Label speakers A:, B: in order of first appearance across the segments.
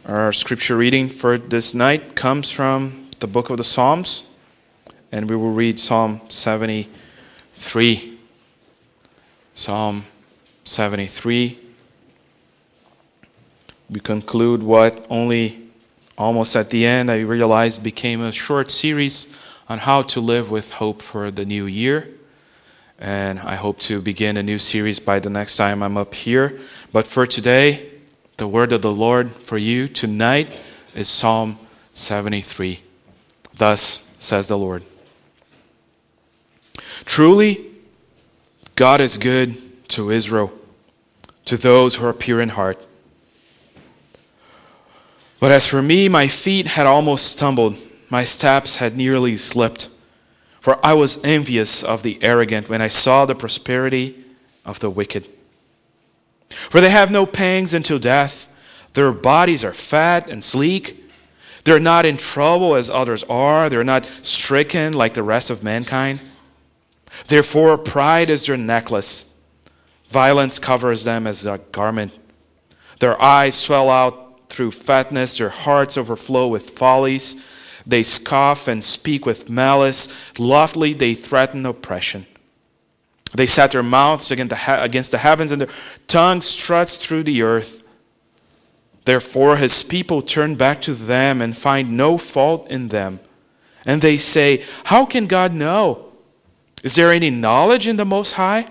A: Our scripture reading for this night comes from the book of the Psalms, and we will read Psalm 73. Psalm 73. We conclude what only almost at the end I realized became a short series on how to live with hope for the new year. And I hope to begin a new series by the next time I'm up here. But for today, the word of the Lord for you tonight is Psalm 73. Thus says the Lord. Truly, God is good to Israel, to those who are pure in heart. But as for me, my feet had almost stumbled, my steps had nearly slipped. For I was envious of the arrogant when I saw the prosperity of the wicked. For they have no pangs until death. Their bodies are fat and sleek. They're not in trouble as others are. They're not stricken like the rest of mankind. Therefore, pride is their necklace. Violence covers them as a garment. Their eyes swell out through fatness. Their hearts overflow with follies. They scoff and speak with malice. Loftily they threaten oppression. They set their mouths against the heavens, and their tongue struts through the earth. Therefore his people turn back to them and find no fault in them. And they say, how can God know? Is there any knowledge in the Most High?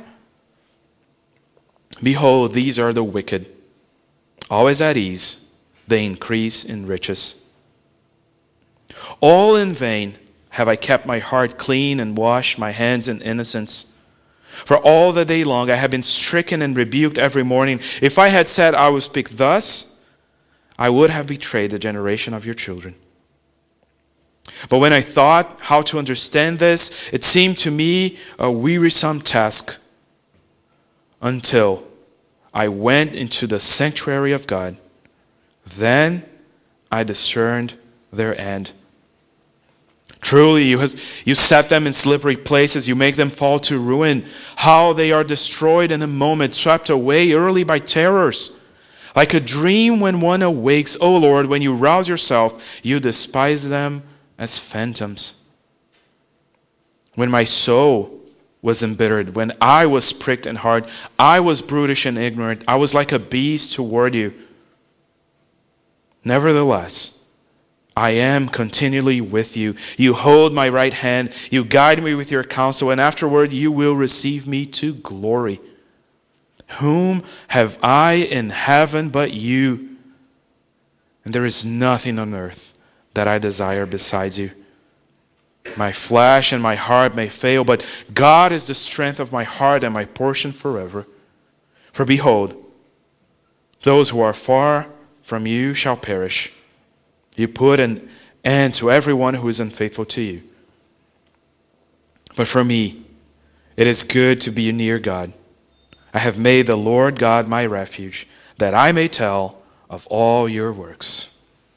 A: Behold, these are the wicked. Always at ease, they increase in riches. All in vain have I kept my heart clean and washed my hands in innocence. For all the day long I have been stricken and rebuked every morning. If I had said I would speak thus, I would have betrayed the generation of your children. But when I thought how to understand this, it seemed to me a wearisome task until I went into the sanctuary of God. Then I discerned their end. Truly, you set them in slippery places. You make them fall to ruin. How they are destroyed in a moment, swept away early by terrors. Like a dream when one awakes, O Lord, when you rouse yourself, you despise them as phantoms. When my soul was embittered, when I was pricked in heart, I was brutish and ignorant. I was like a beast toward you. Nevertheless, I am continually with you. You hold my right hand. You guide me with your counsel, and afterward you will receive me to glory. Whom have I in heaven but you? And there is nothing on earth that I desire besides you. My flesh and my heart may fail, but God is the strength of my heart and my portion forever. For behold, those who are far from you shall perish. You put an end to everyone who is unfaithful to you. But for me, it is good to be near God. I have made the Lord God my refuge, that I may tell of all your works.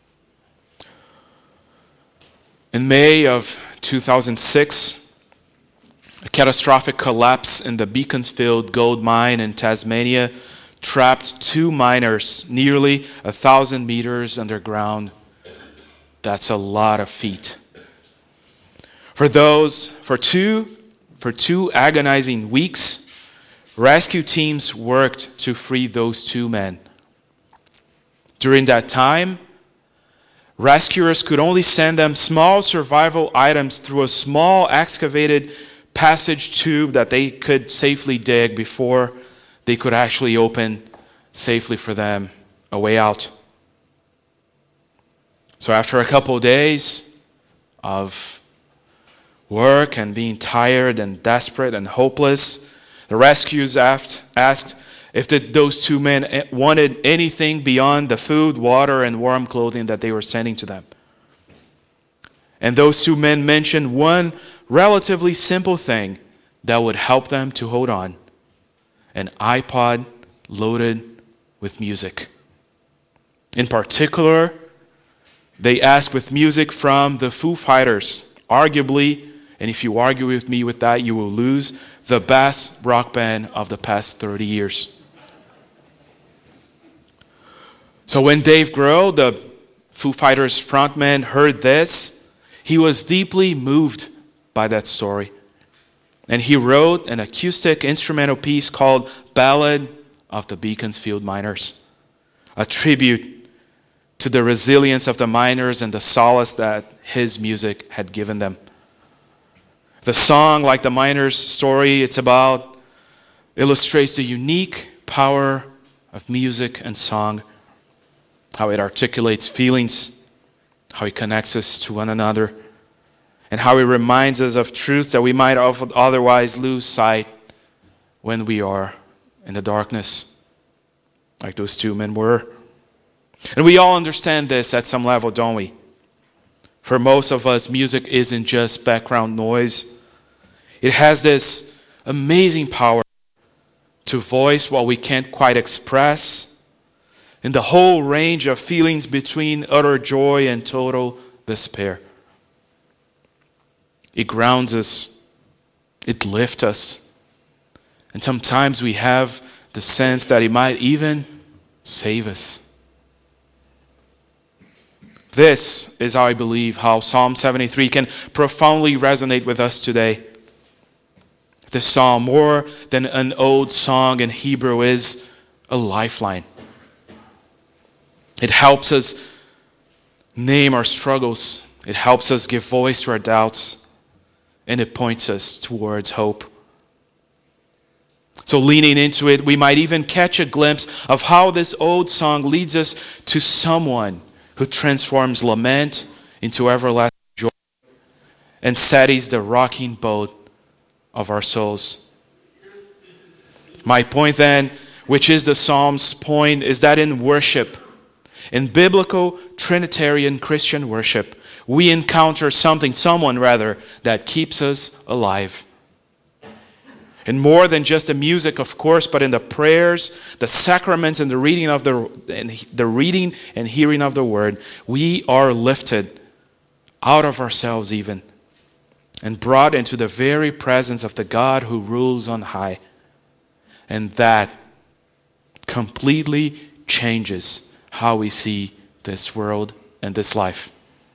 A: In May of 2006, a catastrophic collapse in the Beaconsfield gold mine in Tasmania trapped 2 miners nearly 1,000 meters underground. That's a lot of feet. For two agonizing weeks, rescue teams worked to free those 2 men. During that time, rescuers could only send them small survival items through a small excavated passage tube that they could safely dig before they could actually open safely for them a way out. So after a couple of days of work and being tired and desperate and hopeless, the rescuers asked if those 2 men wanted anything beyond the food, water, and warm clothing that they were sending to them. And those 2 men mentioned one relatively simple thing that would help them to hold on: an iPod loaded with music. In particular, they asked with music from the Foo Fighters, arguably, and if you argue with me with that, you will lose, the best rock band of the past 30 years. So when Dave Grohl, the Foo Fighters frontman, heard this, he was deeply moved by that story. And he wrote an acoustic instrumental piece called Ballad of the Beaconsfield Miners, a tribute to the resilience of the miners and the solace that his music had given them. The song, like the miners' story illustrates the unique power of music and song, how it articulates feelings, how it connects us to one another, and how it reminds us of truths that we might otherwise lose sight when we are in the darkness, like those two men were. And we all understand this at some level, don't we? For most of us, music isn't just background noise. It has this amazing power to voice what we can't quite express in the whole range of feelings between utter joy and total despair. It grounds us. It lifts us. And sometimes we have the sense that it might even save us. This is how I believe how Psalm 73 can profoundly resonate with us today. This psalm, more than an old song in Hebrew, is a lifeline. It helps us name our struggles. It helps us give voice to our doubts. And it points us towards hope. So leaning into it, we might even catch a glimpse of how this old song leads us to someone who transforms lament into everlasting joy and steadies the rocking boat of our souls. My point then, which is the Psalm's point, is that in worship, in biblical Trinitarian Christian worship, we encounter someone that keeps us alive. And more than just the music, of course, but in the prayers, the sacraments, and the reading and hearing of the word, we are lifted out of ourselves even and brought into the very presence of the God who rules on high. And that completely changes how we see this world and this life.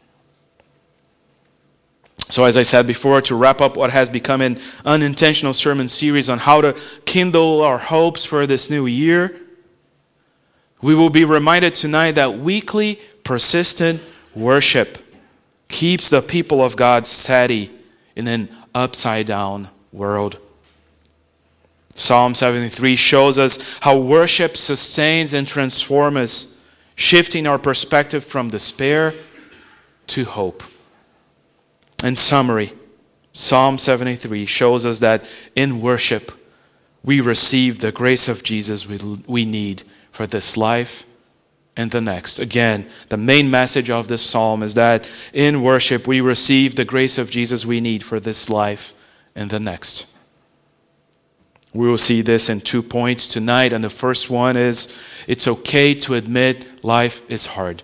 A: So as I said before, to wrap up what has become an unintentional sermon series on how to kindle our hopes for this new year, we will be reminded tonight that weekly, persistent worship keeps the people of God steady in an upside-down world. Psalm 73 shows us how worship sustains and transforms us, shifting our perspective from despair to hope. In summary, Psalm 73 shows us that in worship, we receive the grace of Jesus we need for this life and the next. Again, the main message of this psalm is that in worship, we receive the grace of Jesus we need for this life and the next. We will see this in 2 points tonight, and the first one is it's okay to admit life is hard.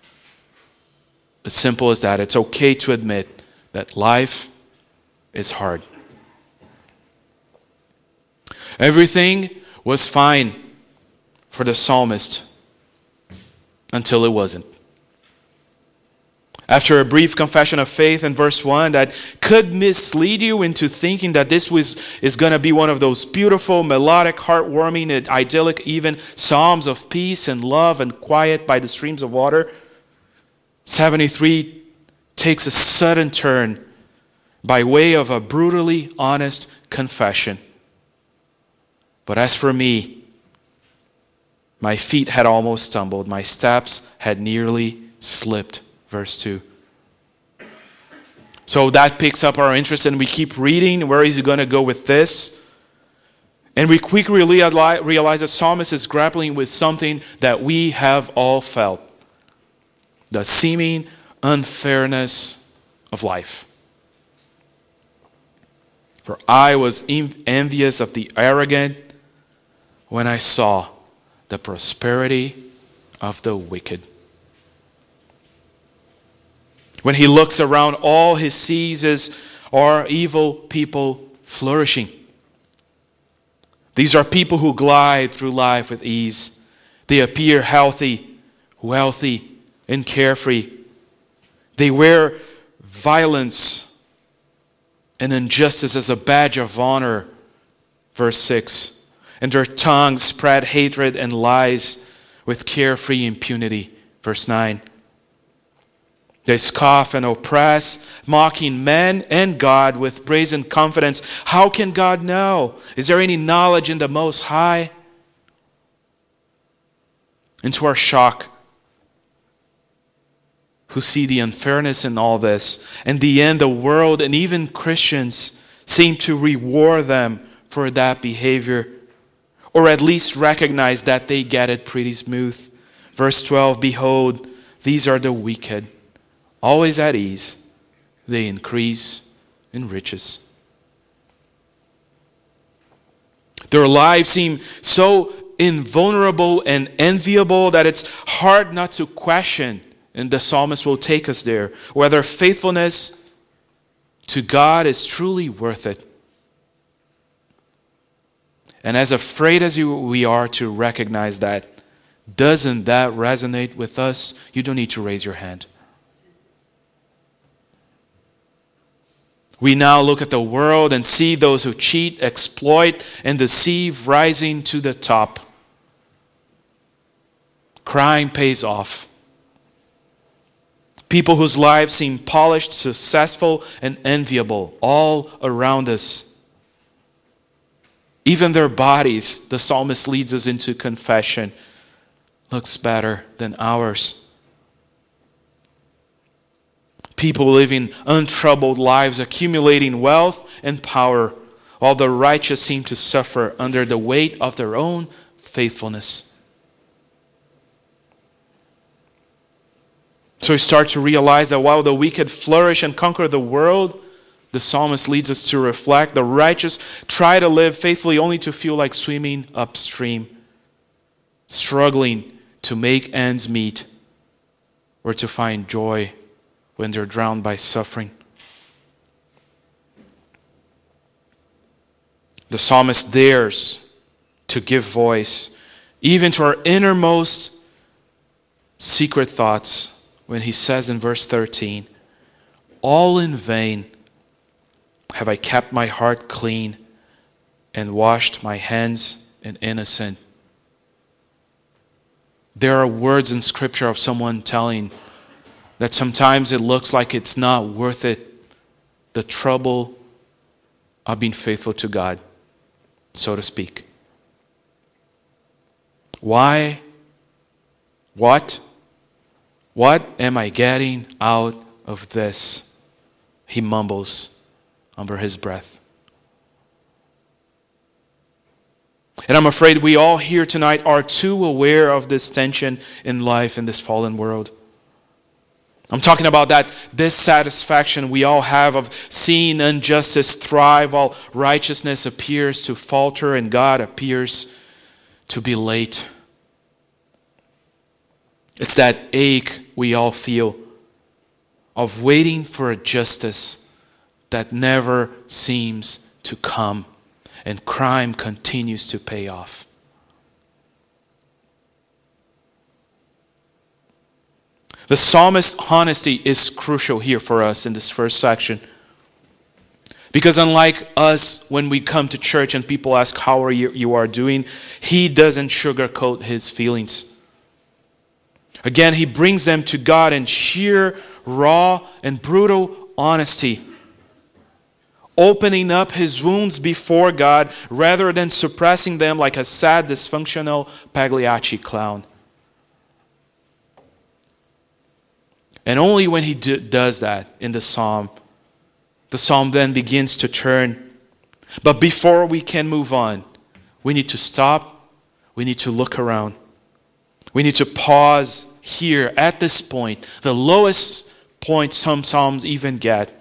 A: As simple as that. It's okay to admit that life is hard. Everything was fine for the psalmist until it wasn't. After a brief confession of faith in verse 1 that could mislead you into thinking that this is going to be one of those beautiful, melodic, heartwarming, and idyllic even psalms of peace and love and quiet by the streams of water, 73 takes a sudden turn by way of a brutally honest confession. But as for me, my feet had almost stumbled. My steps had nearly slipped. Verse 2. So that picks up our interest, and we keep reading. Where is he going to go with this? And we quickly realize the psalmist is grappling with something that we have all felt. The seeming unfairness of life. For I was envious of the arrogant when I saw the prosperity of the wicked. When he looks around, all he sees are evil people flourishing. These are people who glide through life with ease. They appear healthy, wealthy, and carefree. They wear violence and injustice as a badge of honor. Verse 6. And their tongues spread hatred and lies with carefree impunity. Verse 9. They scoff and oppress, mocking men and God with brazen confidence. How can God know? Is there any knowledge in the Most High? And to our shock, who see the unfairness in all this, in the end, the world and even Christians seem to reward them for that behavior, or at least recognize that they get it pretty smooth. Verse 12, behold, these are the wicked, always at ease, they increase in riches. Their lives seem so invulnerable and enviable that it's hard not to question, and the psalmist will take us there, whether faithfulness to God is truly worth it. And as afraid as we are to recognize that, doesn't that resonate with us? You don't need to raise your hand. We now look at the world and see those who cheat, exploit, and deceive rising to the top. Crime pays off. People whose lives seem polished, successful, and enviable all around us. Even their bodies, the psalmist leads us into confession, looks better than ours. People living untroubled lives, accumulating wealth and power, while the righteous seem to suffer under the weight of their own faithfulness. So we start to realize that while the wicked flourish and conquer the world, the psalmist leads us to reflect, the righteous try to live faithfully only to feel like swimming upstream, struggling to make ends meet, or to find joy when they're drowned by suffering. The psalmist dares to give voice even to our innermost secret thoughts when he says in verse 13, all in vain have I kept my heart clean and washed my hands in innocent. There are words in Scripture of someone telling that sometimes it looks like it's not worth it, the trouble of being faithful to God, so to speak. Why? What am I getting out of this? He mumbles under his breath. And I'm afraid we all here tonight are too aware of this tension in life in this fallen world. I'm talking about that dissatisfaction we all have of seeing injustice thrive while righteousness appears to falter and God appears to be late. It's that ache we all feel of waiting for a justice that never seems to come, and crime continues to pay off. The psalmist's honesty is crucial here for us in this first section. Because unlike us, when we come to church and people ask how are you are doing, he doesn't sugarcoat his feelings. Again, he brings them to God in sheer, raw, and brutal honesty, opening up his wounds before God rather than suppressing them like a sad, dysfunctional Pagliacci clown. And only when he does that in the psalm then begins to turn. But before we can move on, we need to stop. We need to look around. We need to pause here at this point, the lowest point some psalms even get.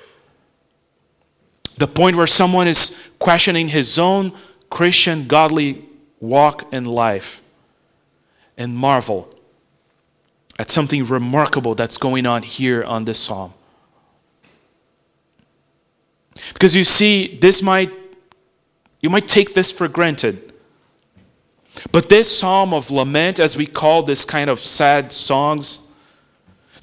A: The point where someone is questioning his own Christian godly walk in life and marvel at something remarkable that's going on here on this psalm. Because you see, you might take this for granted. But this psalm of lament, as we call this kind of sad songs,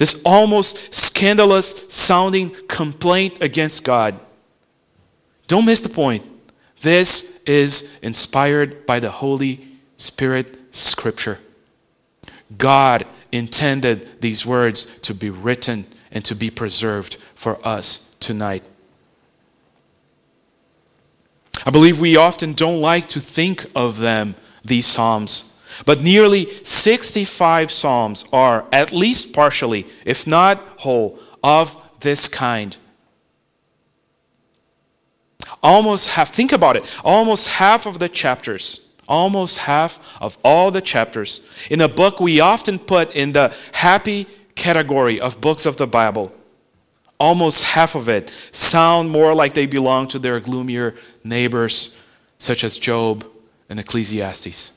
A: this almost scandalous sounding complaint against God. Don't miss the point. This is inspired by the Holy Spirit Scripture. God intended these words to be written and to be preserved for us tonight. I believe we often don't like to think of them, these Psalms, but nearly 65 Psalms are, at least partially, if not whole, of this kind. Almost half, think about it, almost half of the chapters, almost half of all the chapters in a book we often put in the happy category of books of the Bible. Almost half of it sound more like they belong to their gloomier neighbors, such as Job and Ecclesiastes.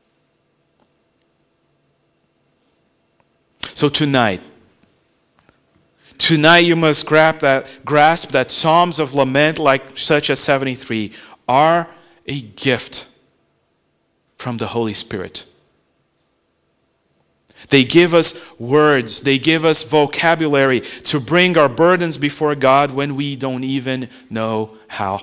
A: So tonight you must grasp that Psalms of lament, like such as 73, are a gift from the Holy Spirit. They give us words, they give us vocabulary to bring our burdens before God when we don't even know how.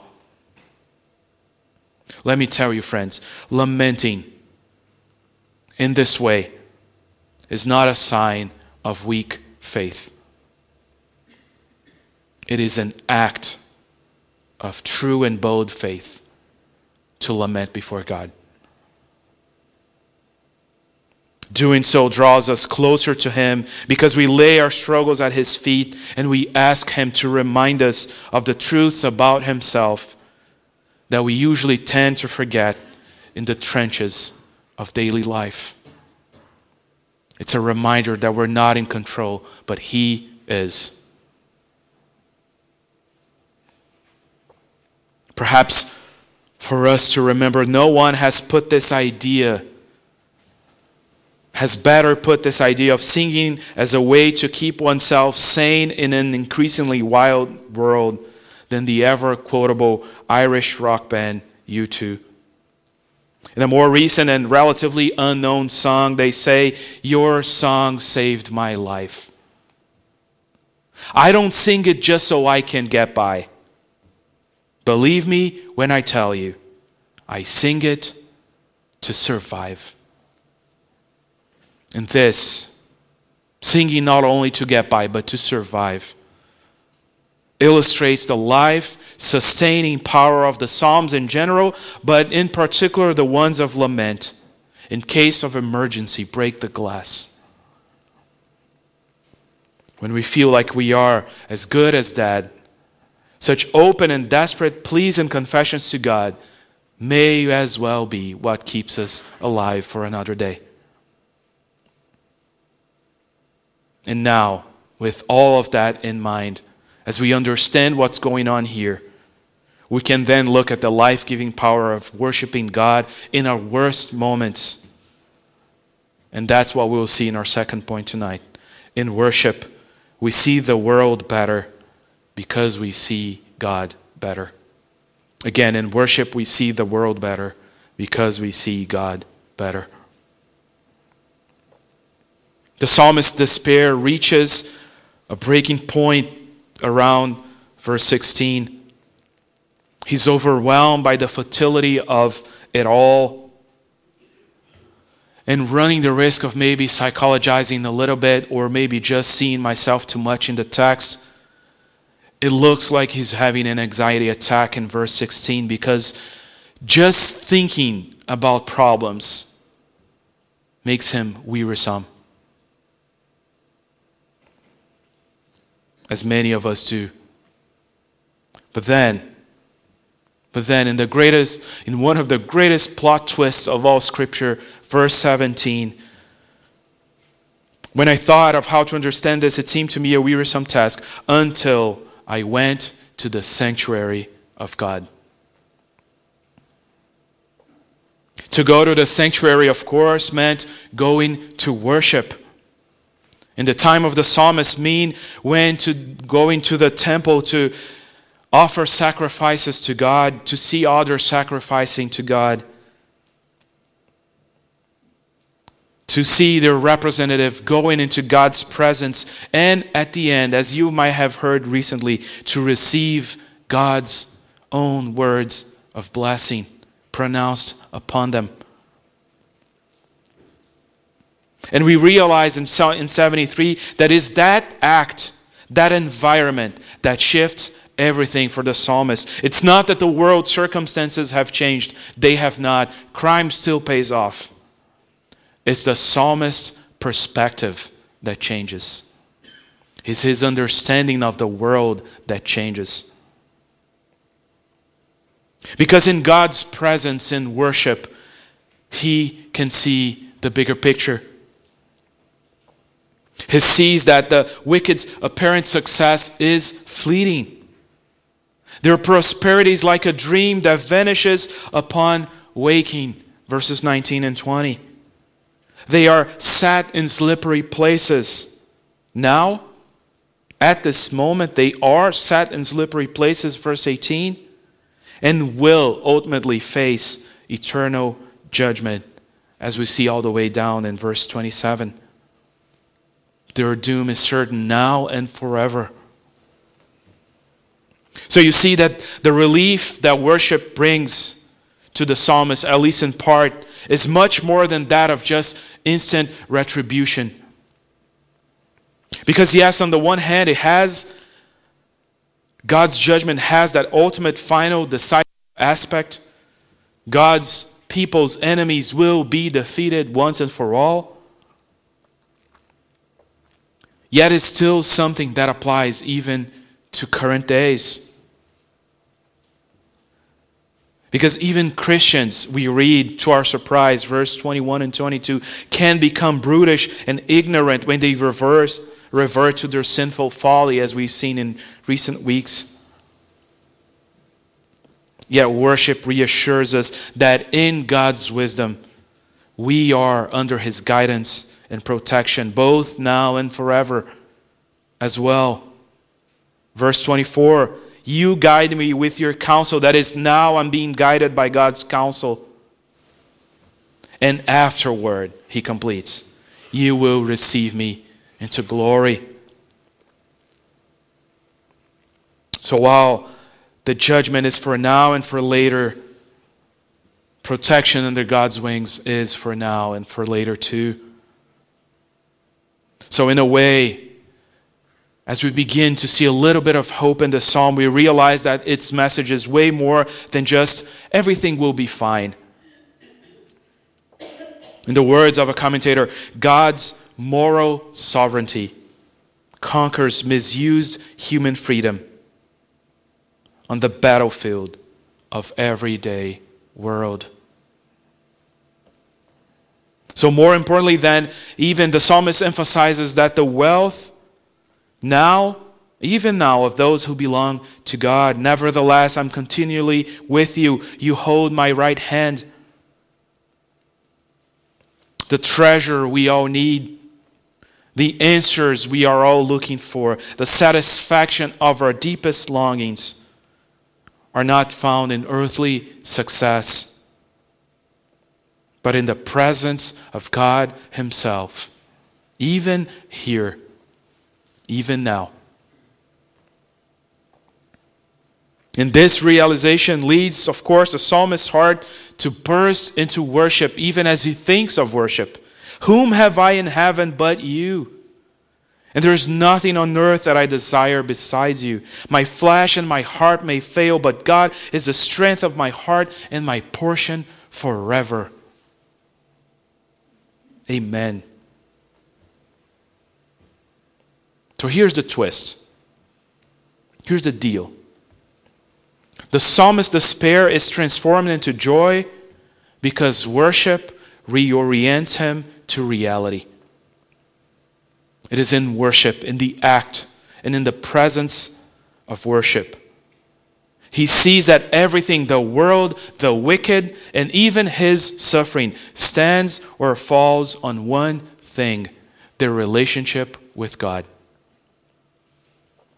A: Let me tell you, friends, lamenting in this way is not a sign of weak faith. It is an act of true and bold faith to lament before God. Doing so draws us closer to Him because we lay our struggles at His feet and we ask Him to remind us of the truths about Himself that we usually tend to forget in the trenches of daily life. It's a reminder that we're not in control, but He is. Perhaps for us to remember, no one has better put this idea of singing as a way to keep oneself sane in an increasingly wild world than the ever-quotable Irish rock band U2. In a more recent and relatively unknown song, they say, "Your song saved my life. I don't sing it just so I can get by. Believe me when I tell you, I sing it to survive." And this, singing not only to get by, but to survive, illustrates the life-sustaining power of the Psalms in general, but in particular the ones of lament. In case of emergency, break the glass. When we feel like we are as good as dead, such open and desperate pleas and confessions to God may as well be what keeps us alive for another day. And now, with all of that in mind, as we understand what's going on here, we can then look at the life-giving power of worshiping God in our worst moments. And that's what we'll see in our second point tonight. In worship, we see the world better because we see God better. Again, in worship, we see the world better because we see God better. The psalmist's despair reaches a breaking point around verse 16. He's overwhelmed by the futility of it all and running the risk of maybe psychologizing a little bit or maybe just seeing myself too much in the text. It looks like he's having an anxiety attack in verse 16 because just thinking about problems makes him wearisome. As many of us do. But then in one of the greatest plot twists of all Scripture, verse 17, when I thought of how to understand this, it seemed to me a wearisome task until I went to the sanctuary of God. To go to the sanctuary, of course, meant going to worship. In the time of the psalmist, going to the temple to offer sacrifices to God, to see others sacrificing to God. to see their representative going into God's presence, and at the end, as you might have heard recently, to receive God's own words of blessing pronounced upon them. And we realize in 73 that is that act, that environment that shifts everything for the psalmist. It's not that the world circumstances have changed. They have not. Crime still pays off. It's the psalmist's perspective that changes. It's his understanding of the world that changes. Because in God's presence in worship, he can see the bigger picture. He sees that the wicked's apparent success is fleeting. Their prosperity is like a dream that vanishes upon waking. Verses 19 and 20. They are sat in slippery places. Now, at this moment, they are sat in slippery places, verse 18, and will ultimately face eternal judgment, as we see all the way down in verse 27. Their doom is certain now and forever. So you see that the relief that worship brings to the psalmist, at least in part, is much more than that of just instant retribution. Because yes, on the one hand, it has God's judgment has that ultimate final decisive aspect. God's people's enemies will be defeated once and for all. Yet it's still something that applies even to current days. Because even Christians, we read to our surprise, verse 21 and 22, can become brutish and ignorant when they revert to their sinful folly, as we've seen in recent weeks. Yet worship reassures us that in God's wisdom, we are under His guidance and protection, both now and forever as well. Verse 24, you guide me with your counsel. That is, now I'm being guided by God's counsel. And afterward, he completes, you will receive me into glory. So while the judgment is for now and for later, protection under God's wings is for now and for later too. So in a way, as we begin to see a little bit of hope in the psalm, we realize that its message is way more than just everything will be fine. In the words of a commentator, God's moral sovereignty conquers misused human freedom on the battlefield of everyday world. So more importantly than even the psalmist emphasizes that the wealth now, even now, of those who belong to God, nevertheless, I'm continually with you. You hold my right hand. The treasure we all need, the answers we are all looking for, the satisfaction of our deepest longings are not found in earthly success, but in the presence of God Himself, even here, even now. And this realization leads, of course, the psalmist's heart to burst into worship, even as he thinks of worship. Whom have I in heaven but you? And there is nothing on earth that I desire besides you. My flesh and my heart may fail, but God is the strength of my heart and my portion forever. Amen. So here's the twist. Here's the deal. The psalmist's despair is transformed into joy because worship reorients him to reality. It is in worship, in the act, and in the presence of worship. He sees that everything, the world, the wicked, and even his suffering stands or falls on one thing, their relationship with God.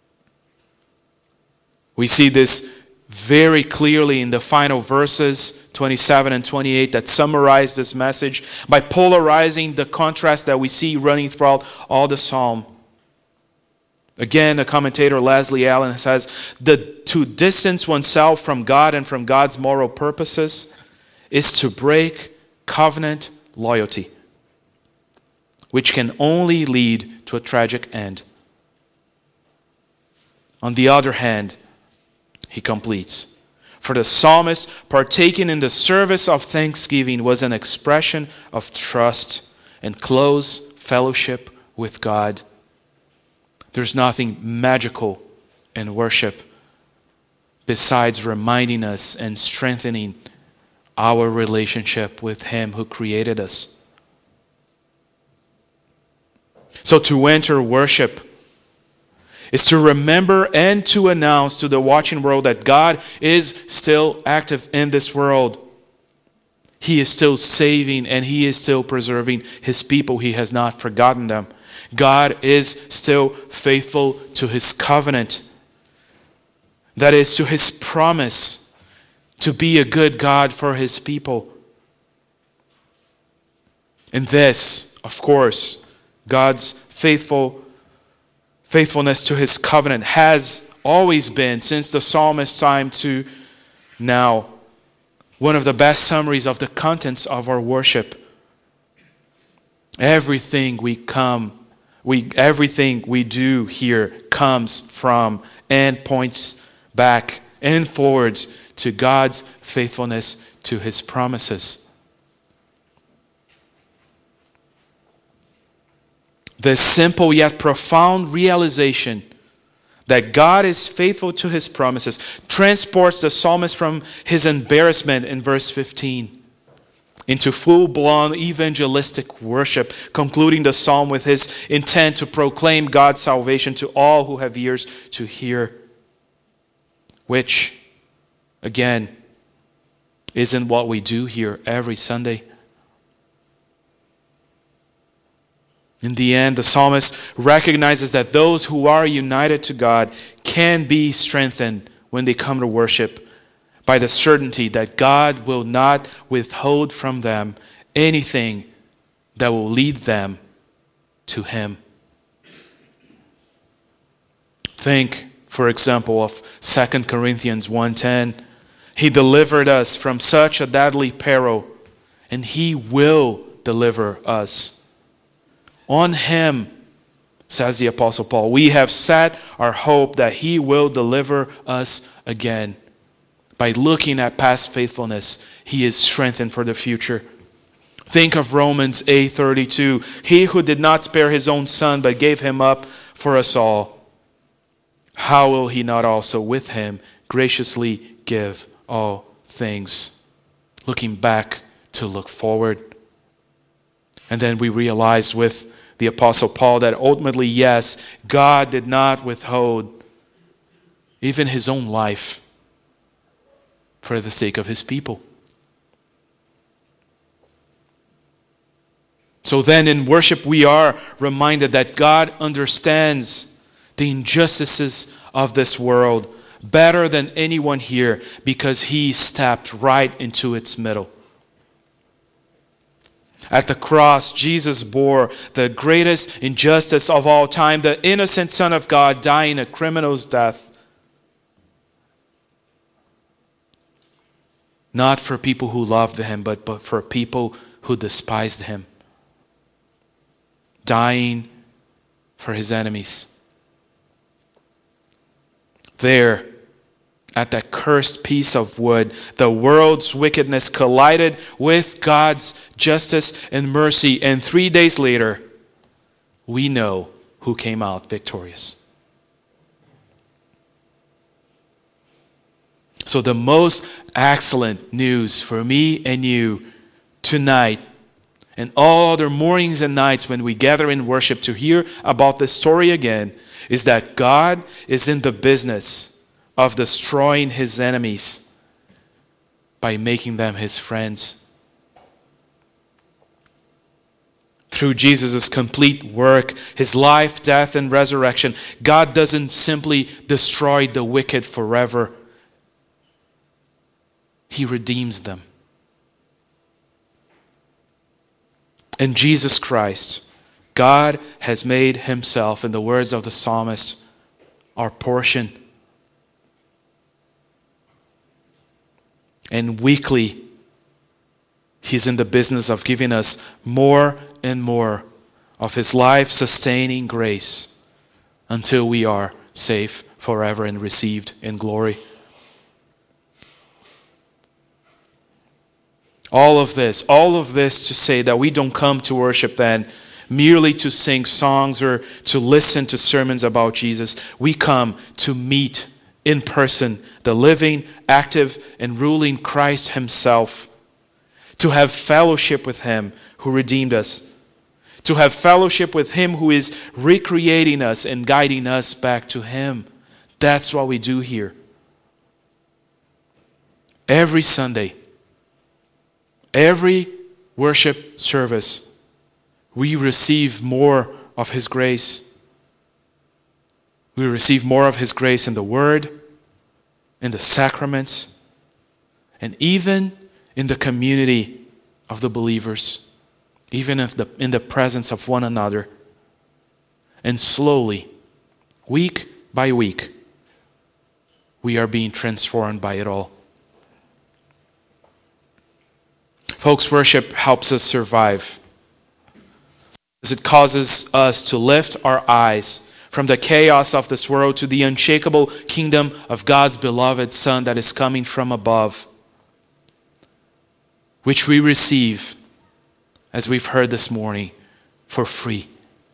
A: We see this very clearly in the final verses 27 and 28 that summarize this message by polarizing the contrast that we see running throughout all the psalm. Again, the commentator Leslie Allen says, to distance oneself from God and from God's moral purposes is to break covenant loyalty, which can only lead to a tragic end. On the other hand, he completes, for the psalmist partaking in the service of thanksgiving was an expression of trust and close fellowship with God. There's nothing magical in worship besides reminding us and strengthening our relationship with Him who created us. So to enter worship is to remember and to announce to the watching world that God is still active in this world. He is still saving and He is still preserving His people. He has not forgotten them. God is still faithful to His covenant. That is, to His promise to be a good God for His people. And this, of course, God's faithfulness to His covenant has always been, since the psalmist's time to now, one of the best summaries of the contents of our worship. Everything we do here comes from and points back and forwards to God's faithfulness to His promises. This simple yet profound realization that God is faithful to His promises transports the psalmist from his embarrassment in verse 15 into full-blown evangelistic worship, concluding the psalm with his intent to proclaim God's salvation to all who have ears to hear, which, again, isn't what we do here every Sunday. In the end, the psalmist recognizes that those who are united to God can be strengthened when they come to worship by the certainty that God will not withhold from them anything that will lead them to Him. Think, for example, of 2 Corinthians 1:10. He delivered us from such a deadly peril, and He will deliver us. On Him, says the Apostle Paul, we have set our hope that He will deliver us again. By looking at past faithfulness, He is strengthened for the future. Think of Romans 8:32. He who did not spare His own Son, but gave Him up for us all, how will He not also with Him graciously give all things? Looking back to look forward. And then we realize with the Apostle Paul that ultimately, yes, God did not withhold even His own life for the sake of His people. So then in worship we are reminded that God understands the injustices of this world better than anyone here because He stepped right into its middle. At the cross, Jesus bore the greatest injustice of all time, the innocent Son of God dying a criminal's death. Not for people who loved Him, but for people who despised Him. Dying for His enemies. There, at that cursed piece of wood, the world's wickedness collided with God's justice and mercy. And 3 days later, we know who came out victorious. So the most excellent news for me and you tonight and all other mornings and nights when we gather in worship to hear about this story again is that God is in the business of destroying His enemies by making them His friends. Through Jesus' complete work, His life, death, and resurrection, God doesn't simply destroy the wicked forever. He redeems them. In Jesus Christ, God has made himself, in the words of the psalmist, our portion. And weekly, he's in the business of giving us more and more of his life-sustaining grace until we are safe forever and received in glory. All of this to say that we don't come to worship then merely to sing songs or to listen to sermons about Jesus. We come to meet in person the living, active, and ruling Christ himself, to have fellowship with him who redeemed us, to have fellowship with him who is recreating us and guiding us back to him. That's what we do here. Every Sunday, every worship service, we receive more of his grace. We receive more of his grace in the Word, in the sacraments, and even in the community of the believers, even in the presence of one another. And slowly, week by week, we are being transformed by it all. Folks, worship helps us survive, as it causes us to lift our eyes from the chaos of this world to the unshakable kingdom of God's beloved Son that is coming from above, which we receive, as we've heard this morning, for free.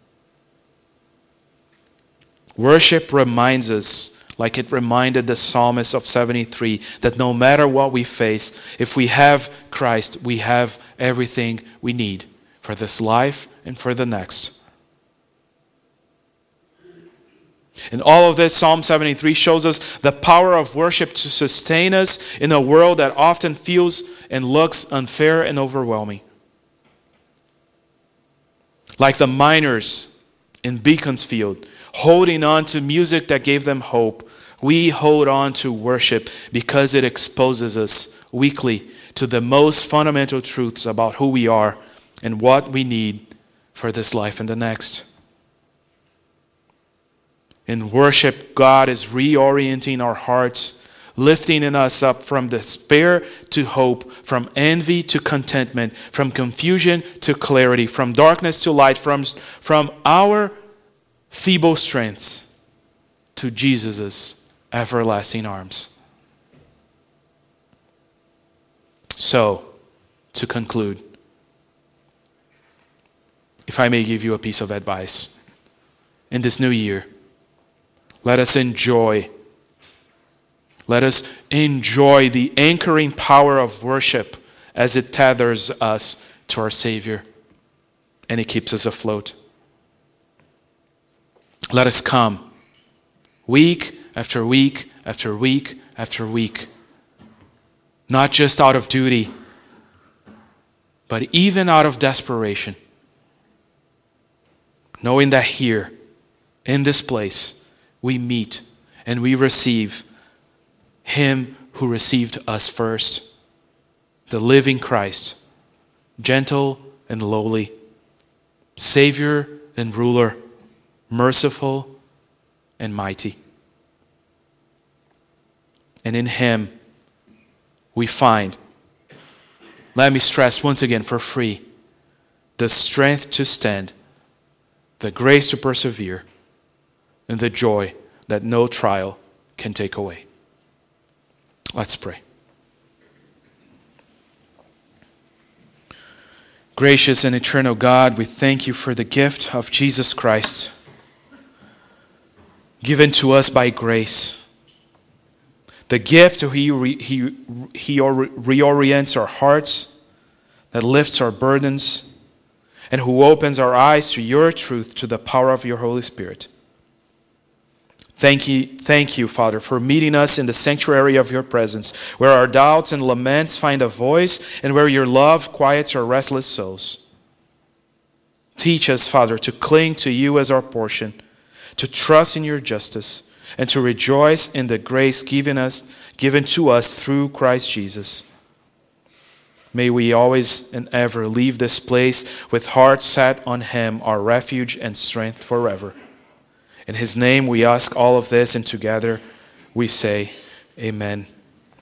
A: Worship reminds us, like it reminded the psalmist of 73, that no matter what we face, if we have Christ, we have everything we need for this life and for the next. In all of this, Psalm 73 shows us the power of worship to sustain us in a world that often feels and looks unfair and overwhelming. Like the miners in Beaconsfield, holding on to music that gave them hope, we hold on to worship because it exposes us weekly to the most fundamental truths about who we are and what we need for this life and the next. In worship, God is reorienting our hearts, lifting in us up from despair to hope, from envy to contentment, from confusion to clarity, from darkness to light, from our feeble strengths to Jesus' everlasting arms. So, to conclude, if I may give you a piece of advice, in this new year, let us enjoy the anchoring power of worship as it tethers us to our Savior and it keeps us afloat. Let us come week after week after week after week, not just out of duty, but even out of desperation, knowing that here, in this place, we meet and we receive him who received us first, the living Christ, gentle and lowly, Savior and ruler, merciful and mighty. And in him we find, let me stress once again for free, the strength to stand, the grace to persevere, and the joy that no trial can take away. Let's pray. Gracious and eternal God, we thank you for the gift of Jesus Christ, given to us by grace. The gift where he reorients our hearts, that lifts our burdens, and who opens our eyes to your truth, to the power of your Holy Spirit. Thank you, Father, for meeting us in the sanctuary of your presence, where our doubts and laments find a voice, and where your love quiets our restless souls. Teach us, Father, to cling to you as our portion, to trust in your justice, and to rejoice in the grace given to us through Christ Jesus. May we always and ever leave this place with hearts set on him, our refuge and strength forever. In his name we ask all of this, and together we say, Amen.